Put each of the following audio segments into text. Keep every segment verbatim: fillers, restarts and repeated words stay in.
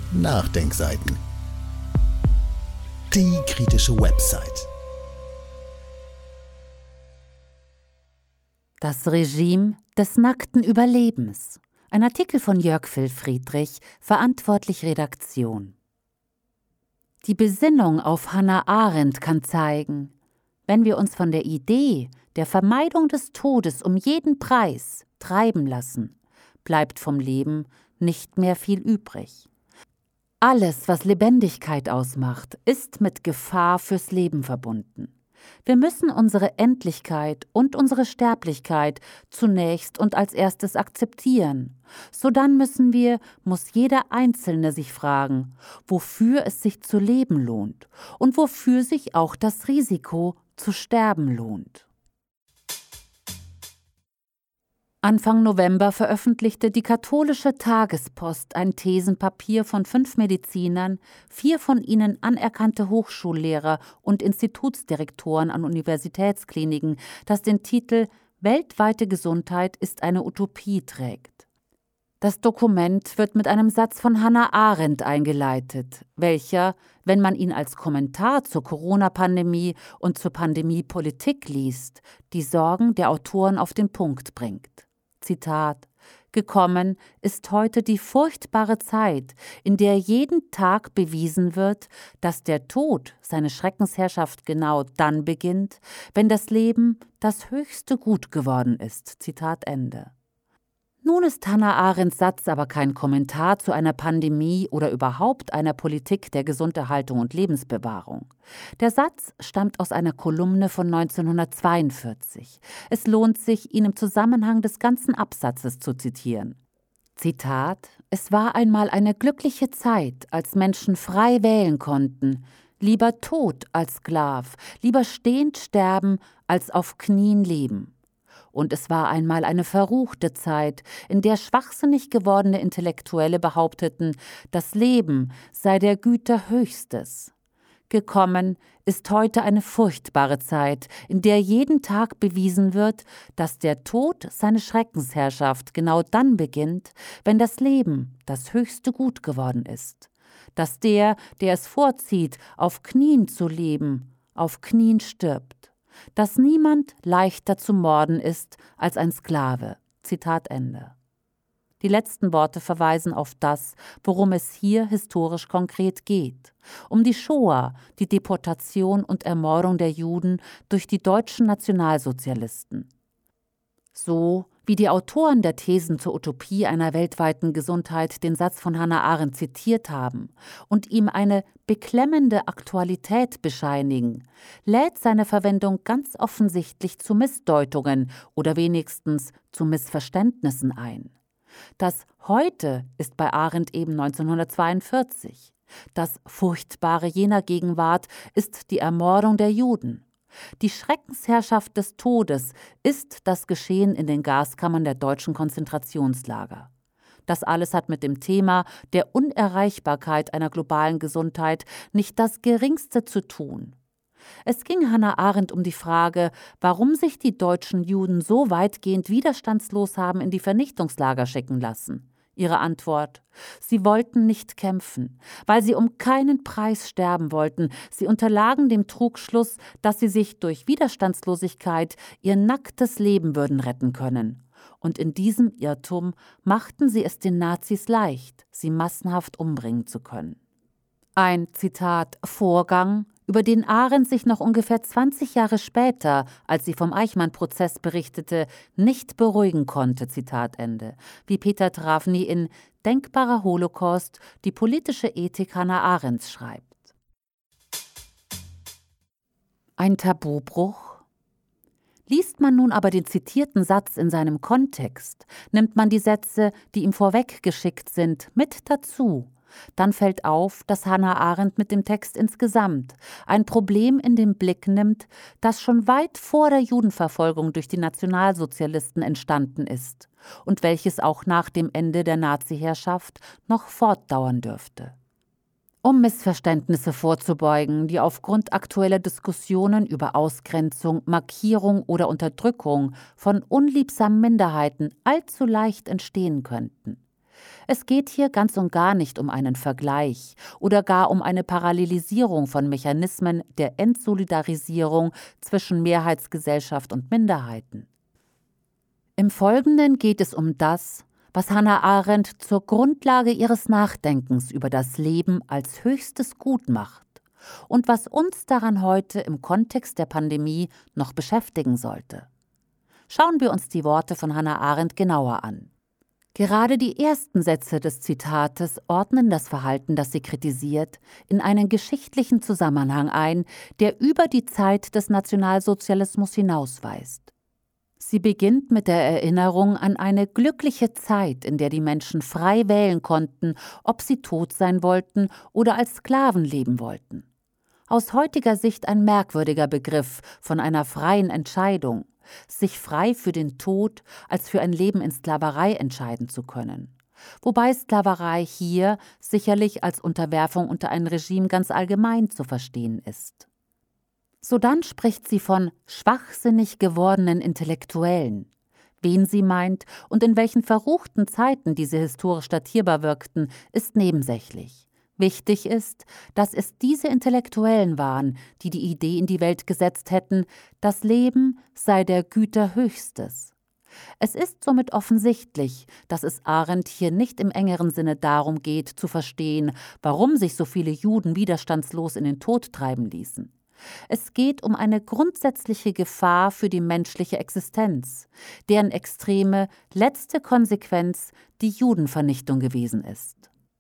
Nachdenkseiten. Die kritische Website. Das Regime des nackten Überlebens. Ein Artikel von Jörg Phil Friedrich, verantwortlich Redaktion. Die Besinnung auf Hannah Arendt kann zeigen, wenn wir uns von der Idee der Vermeidung des Todes um jeden Preis treiben lassen, bleibt vom Leben nicht mehr viel übrig. Alles, was Lebendigkeit ausmacht, ist mit Gefahr fürs Leben verbunden. Wir müssen unsere Endlichkeit und unsere Sterblichkeit zunächst und als erstes akzeptieren. Sodann müssen wir, muss jeder Einzelne sich fragen, wofür es sich zu leben lohnt und wofür sich auch das Risiko zu sterben lohnt. Anfang November veröffentlichte die Katholische Tagespost ein Thesenpapier von fünf Medizinern, vier von ihnen anerkannte Hochschullehrer und Institutsdirektoren an Universitätskliniken, das den Titel »Weltweite Gesundheit ist eine Utopie« trägt. Das Dokument wird mit einem Satz von Hannah Arendt eingeleitet, welcher, wenn man ihn als Kommentar zur Corona-Pandemie und zur Pandemiepolitik liest, die Sorgen der Autoren auf den Punkt bringt. Zitat: »Gekommen ist heute die furchtbare Zeit, in der jeden Tag bewiesen wird, dass der Tod seine Schreckensherrschaft genau dann beginnt, wenn das Leben das höchste Gut geworden ist.« Zitat Ende. Nun ist Hannah Arendts Satz aber kein Kommentar zu einer Pandemie oder überhaupt einer Politik der Gesunderhaltung und Lebensbewahrung. Der Satz stammt aus einer Kolumne von neunzehnhundertzweiundvierzig. Es lohnt sich, ihn im Zusammenhang des ganzen Absatzes zu zitieren. Zitat: »Es war einmal eine glückliche Zeit, als Menschen frei wählen konnten. Lieber tot als Sklav, lieber stehend sterben, als auf Knien leben. Und es war einmal eine verruchte Zeit, in der schwachsinnig gewordene Intellektuelle behaupteten, das Leben sei der Güter Höchstes. Gekommen ist heute eine furchtbare Zeit, in der jeden Tag bewiesen wird, dass der Tod seine Schreckensherrschaft genau dann beginnt, wenn das Leben das höchste Gut geworden ist. Dass der, der es vorzieht, auf Knien zu leben, auf Knien stirbt. Dass niemand leichter zu morden ist als ein Sklave.« Zitat Ende. Die letzten Worte verweisen auf das, worum es hier historisch konkret geht. Um die Shoah, die Deportation und Ermordung der Juden durch die deutschen Nationalsozialisten. So wie die Autoren der Thesen zur Utopie einer weltweiten Gesundheit den Satz von Hannah Arendt zitiert haben und ihm eine beklemmende Aktualität bescheinigen, lädt seine Verwendung ganz offensichtlich zu Missdeutungen oder wenigstens zu Missverständnissen ein. Das Heute ist bei Arendt eben neunzehnhundertzweiundvierzig. Das Furchtbare jener Gegenwart ist die Ermordung der Juden. Die Schreckensherrschaft des Todes ist das Geschehen in den Gaskammern der deutschen Konzentrationslager. Das alles hat mit dem Thema der Unerreichbarkeit einer globalen Gesundheit nicht das Geringste zu tun. Es ging Hannah Arendt um die Frage, warum sich die deutschen Juden so weitgehend widerstandslos haben in die Vernichtungslager schicken lassen. Ihre Antwort: Sie wollten nicht kämpfen, weil sie um keinen Preis sterben wollten. Sie unterlagen dem Trugschluss, dass sie sich durch Widerstandslosigkeit ihr nacktes Leben würden retten können. Und in diesem Irrtum machten sie es den Nazis leicht, sie massenhaft umbringen zu können. Ein, Zitat, Vorgang, über den Arendt sich noch ungefähr zwanzig Jahre später, als sie vom Eichmann-Prozess berichtete, nicht beruhigen konnte, Zitat Ende, wie Peter Travny in »Denkbarer Holocaust, die politische Ethik Hannah Arendts« schreibt. Ein Tabubruch? Liest man nun aber den zitierten Satz in seinem Kontext, nimmt man die Sätze, die ihm vorweggeschickt sind, mit dazu. Dann fällt auf, dass Hannah Arendt mit dem Text insgesamt ein Problem in den Blick nimmt, das schon weit vor der Judenverfolgung durch die Nationalsozialisten entstanden ist und welches auch nach dem Ende der Nazi-Herrschaft noch fortdauern dürfte. Um Missverständnisse vorzubeugen, die aufgrund aktueller Diskussionen über Ausgrenzung, Markierung oder Unterdrückung von unliebsamen Minderheiten allzu leicht entstehen könnten, Es geht hier ganz und gar nicht um einen Vergleich oder gar um eine Parallelisierung von Mechanismen der Entsolidarisierung zwischen Mehrheitsgesellschaft und Minderheiten. Im Folgenden geht es um das, was Hannah Arendt zur Grundlage ihres Nachdenkens über das Leben als höchstes Gut macht und was uns daran heute im Kontext der Pandemie noch beschäftigen sollte. Schauen wir uns die Worte von Hannah Arendt genauer an. Gerade die ersten Sätze des Zitates ordnen das Verhalten, das sie kritisiert, in einen geschichtlichen Zusammenhang ein, der über die Zeit des Nationalsozialismus hinausweist. Sie beginnt mit der Erinnerung an eine glückliche Zeit, in der die Menschen frei wählen konnten, ob sie tot sein wollten oder als Sklaven leben wollten. Aus heutiger Sicht ein merkwürdiger Begriff von einer freien Entscheidung, sich frei für den Tod als für ein Leben in Sklaverei entscheiden zu können. Wobei Sklaverei hier sicherlich als Unterwerfung unter ein Regime ganz allgemein zu verstehen ist. Sodann spricht sie von schwachsinnig gewordenen Intellektuellen. Wen sie meint und in welchen verruchten Zeiten diese historisch datierbar wirkten, ist nebensächlich. Wichtig ist, dass es diese Intellektuellen waren, die die Idee in die Welt gesetzt hätten, das Leben sei der Güter Höchstes. Es ist somit offensichtlich, dass es Arendt hier nicht im engeren Sinne darum geht, zu verstehen, warum sich so viele Juden widerstandslos in den Tod treiben ließen. Es geht um eine grundsätzliche Gefahr für die menschliche Existenz, deren extreme letzte Konsequenz die Judenvernichtung gewesen ist.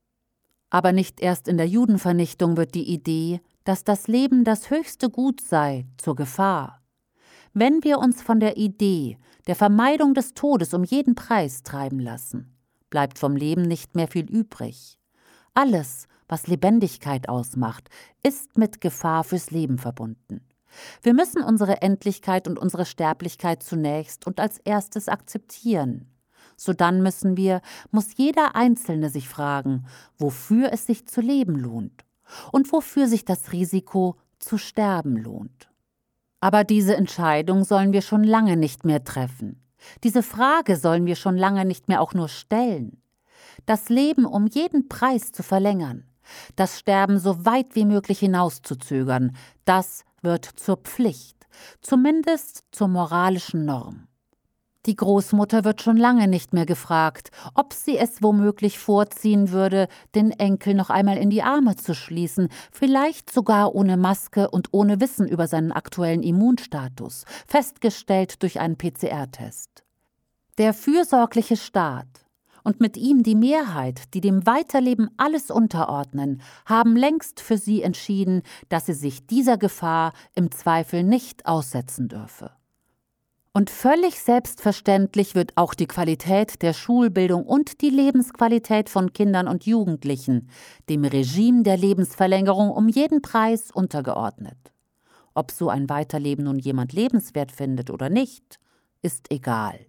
Aber nicht erst in der Judenvernichtung wird die Idee, dass das Leben das höchste Gut sei, zur Gefahr. Wenn wir uns von der Idee der Vermeidung des Todes um jeden Preis treiben lassen, bleibt vom Leben nicht mehr viel übrig. Alles, was Lebendigkeit ausmacht, ist mit Gefahr fürs Leben verbunden. Wir müssen unsere Endlichkeit und unsere Sterblichkeit zunächst und als erstes akzeptieren. Sodann müssen wir, muss jeder Einzelne sich fragen, wofür es sich zu leben lohnt und wofür sich das Risiko zu sterben lohnt. Aber diese Entscheidung sollen wir schon lange nicht mehr treffen. Diese Frage sollen wir schon lange nicht mehr auch nur stellen. Das Leben um jeden Preis zu verlängern, das Sterben so weit wie möglich hinauszuzögern, das wird zur Pflicht, zumindest zur moralischen Norm. Die Großmutter wird schon lange nicht mehr gefragt, ob sie es womöglich vorziehen würde, den Enkel noch einmal in die Arme zu schließen, vielleicht sogar ohne Maske und ohne Wissen über seinen aktuellen Immunstatus, festgestellt durch einen P C R-Test. Der fürsorgliche Staat und mit ihm die Mehrheit, die dem Weiterleben alles unterordnen, haben längst für sie entschieden, dass sie sich dieser Gefahr im Zweifel nicht aussetzen dürfe. Und völlig selbstverständlich wird auch die Qualität der Schulbildung und die Lebensqualität von Kindern und Jugendlichen dem Regime der Lebensverlängerung um jeden Preis untergeordnet. Ob so ein Weiterleben nun jemand lebenswert findet oder nicht, ist egal.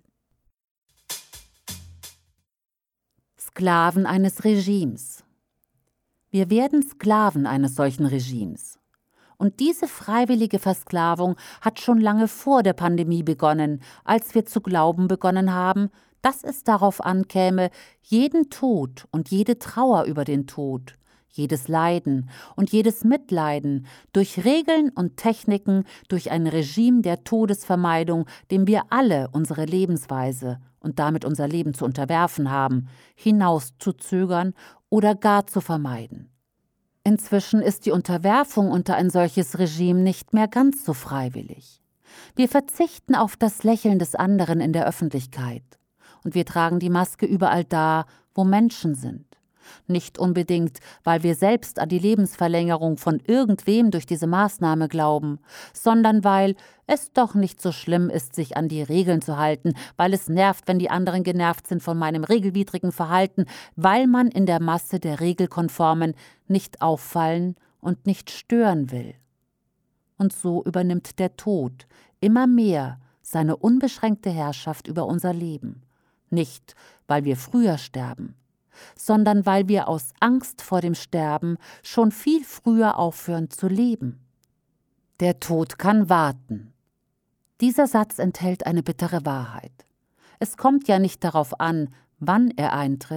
Sklaven eines Regimes. Wir werden Sklaven eines solchen Regimes. Und diese freiwillige Versklavung hat schon lange vor der Pandemie begonnen, als wir zu glauben begonnen haben, dass es darauf ankäme, jeden Tod und jede Trauer über den Tod, jedes Leiden und jedes Mitleiden durch Regeln und Techniken, durch ein Regime der Todesvermeidung, dem wir alle unsere Lebensweise und damit unser Leben zu unterwerfen haben, hinauszuzögern oder gar zu vermeiden. Inzwischen ist die Unterwerfung unter ein solches Regime nicht mehr ganz so freiwillig. Wir verzichten auf das Lächeln des anderen in der Öffentlichkeit und wir tragen die Maske überall da, wo Menschen sind. Nicht unbedingt, weil wir selbst an die Lebensverlängerung von irgendwem durch diese Maßnahme glauben, sondern weil es doch nicht so schlimm ist, sich an die Regeln zu halten, weil es nervt, wenn die anderen genervt sind von meinem regelwidrigen Verhalten, weil man in der Masse der Regelkonformen nicht auffallen und nicht stören will. Und so übernimmt der Tod immer mehr seine unbeschränkte Herrschaft über unser Leben. Nicht, weil wir früher sterben, sondern weil wir aus Angst vor dem Sterben schon viel früher aufhören zu leben. Der Tod kann warten. Dieser Satz enthält eine bittere Wahrheit. Es kommt ja nicht darauf an, wann er eintritt,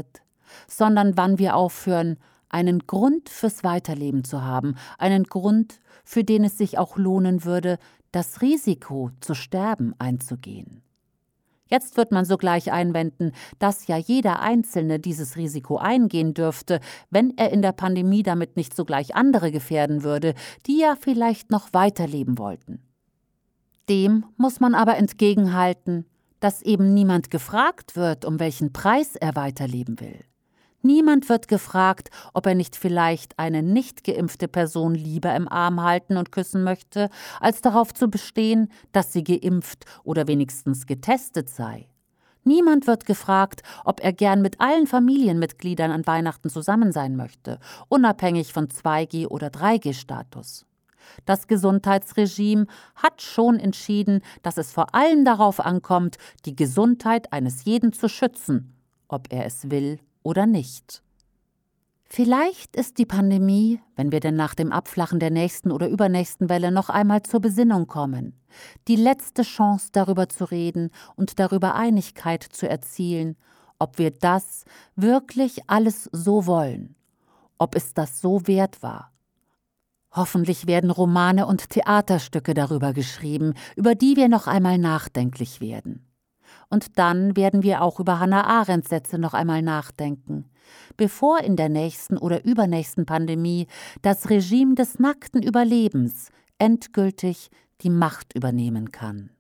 sondern wann wir aufhören, einen Grund fürs Weiterleben zu haben, einen Grund, für den es sich auch lohnen würde, das Risiko zu sterben einzugehen. Jetzt wird man sogleich einwenden, dass ja jeder Einzelne dieses Risiko eingehen dürfte, wenn er in der Pandemie damit nicht sogleich andere gefährden würde, die ja vielleicht noch weiterleben wollten. Dem muss man aber entgegenhalten, dass eben niemand gefragt wird, um welchen Preis er weiterleben will. Niemand wird gefragt, ob er nicht vielleicht eine nicht geimpfte Person lieber im Arm halten und küssen möchte, als darauf zu bestehen, dass sie geimpft oder wenigstens getestet sei. Niemand wird gefragt, ob er gern mit allen Familienmitgliedern an Weihnachten zusammen sein möchte, unabhängig von zwei G- oder drei G-Status. Das Gesundheitsregime hat schon entschieden, dass es vor allem darauf ankommt, die Gesundheit eines jeden zu schützen, ob er es will oder nicht. Vielleicht ist die Pandemie, wenn wir denn nach dem Abflachen der nächsten oder übernächsten Welle noch einmal zur Besinnung kommen, die letzte Chance, darüber zu reden und darüber Einigkeit zu erzielen, ob wir das wirklich alles so wollen, ob es das so wert war. Hoffentlich werden Romane und Theaterstücke darüber geschrieben, über die wir noch einmal nachdenklich werden. Und dann werden wir auch über Hannah Arendts Sätze noch einmal nachdenken, bevor in der nächsten oder übernächsten Pandemie das Regime des nackten Überlebens endgültig die Macht übernehmen kann.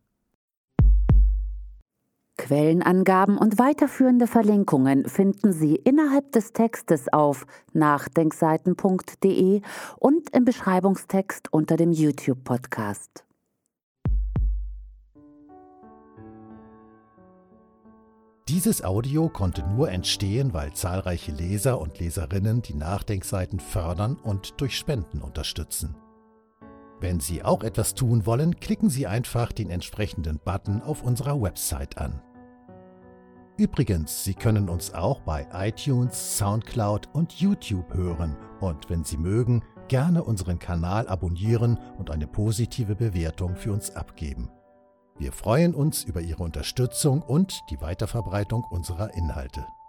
Quellenangaben und weiterführende Verlinkungen finden Sie innerhalb des Textes auf nachdenkseiten punkt de und im Beschreibungstext unter dem YouTube-Podcast. Dieses Audio konnte nur entstehen, weil zahlreiche Leser und Leserinnen die Nachdenkseiten fördern und durch Spenden unterstützen. Wenn Sie auch etwas tun wollen, klicken Sie einfach den entsprechenden Button auf unserer Website an. Übrigens, Sie können uns auch bei iTunes, Soundcloud und YouTube hören und wenn Sie mögen, gerne unseren Kanal abonnieren und eine positive Bewertung für uns abgeben. Wir freuen uns über Ihre Unterstützung und die Weiterverbreitung unserer Inhalte.